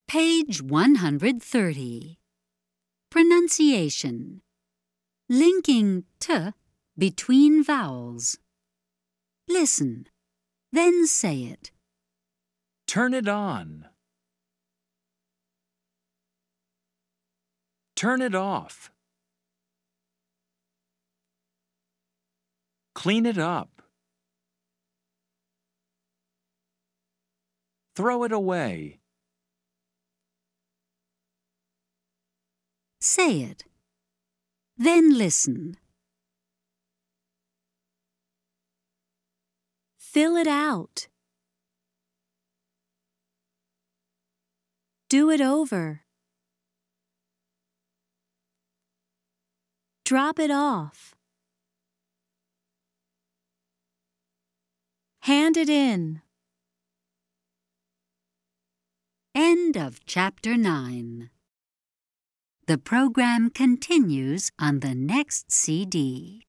Page 130. Pronunciation. Linking t between vowels. Listen, then say it. Turn it on. Turn it off. Clean it up. Throw it away. Say it. Then listen. Fill it out. Do it over. Drop it off. Hand it in. End of Chapter 9. The program continues on the next CD.